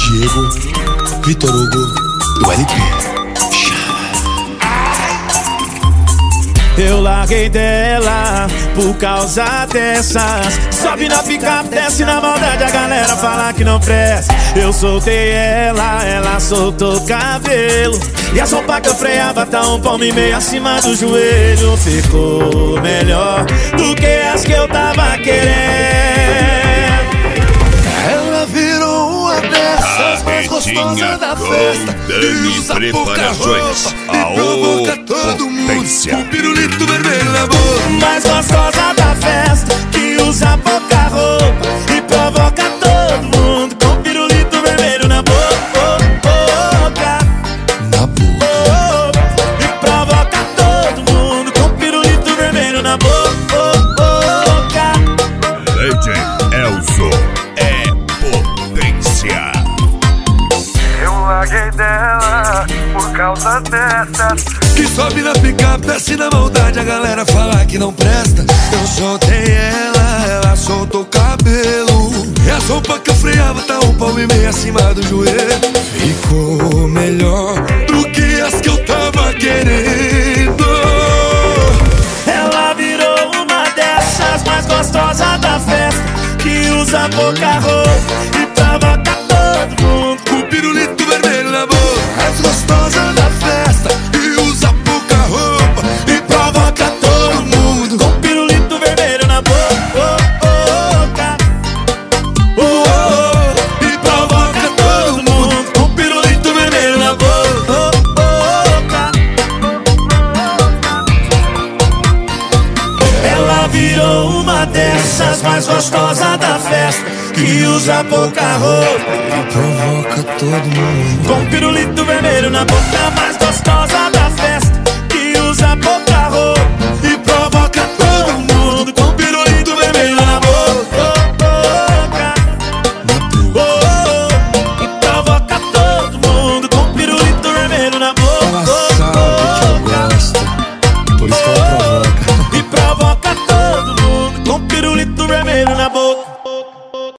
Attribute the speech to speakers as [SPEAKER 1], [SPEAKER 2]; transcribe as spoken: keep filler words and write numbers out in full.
[SPEAKER 1] Diego, Vitor Hugo e o L P.
[SPEAKER 2] Eu larguei dela por causa dessas. Sobe na picape, desce na maldade, a galera fala que não presta. Eu soltei ela, ela soltou o cabelo, e a sopa que eu freava tá um palmo e meio acima do joelho. Ficou melhor do que as que eu tava querendo.
[SPEAKER 3] Ela virou uma dessas mais gostosas da festa,
[SPEAKER 4] Dani Preparações,
[SPEAKER 3] e provoca todo mundo com pirulito vermelho na boca.
[SPEAKER 2] Mais gostosa da festa, que usa pouca roupa e provoca todo mundo com pirulito vermelho na boca.
[SPEAKER 3] Na boca.
[SPEAKER 2] E provoca todo mundo com pirulito vermelho na boca.
[SPEAKER 4] Legend Elzo é potência.
[SPEAKER 5] Eu larguei dela por causa dessas.
[SPEAKER 3] Que sobe na picape, desce na maldade, a galera fala que não presta. Eu soltei ela, ela soltou o cabelo, e a sopa que eu freava tá um palmo e meio acima do joelho. Ficou melhor do que as que eu tava querendo.
[SPEAKER 2] Ela virou uma dessas mais gostosas da festa, que usa pouca roupa e provoca todo mundo
[SPEAKER 3] com pirulito vermelho na boca. Mais gostosa da festa, e usa pouca roupa e provoca todo mundo
[SPEAKER 2] com pirulito vermelho na boca.
[SPEAKER 3] Oh, oh, e provoca todo mundo
[SPEAKER 2] com pirulito vermelho na boca. Ela virou uma dessas mais gostosa da festa, que usa pouca roupa
[SPEAKER 3] e provoca todo mundo
[SPEAKER 2] com pirulito vermelho na boca. Mais gostosa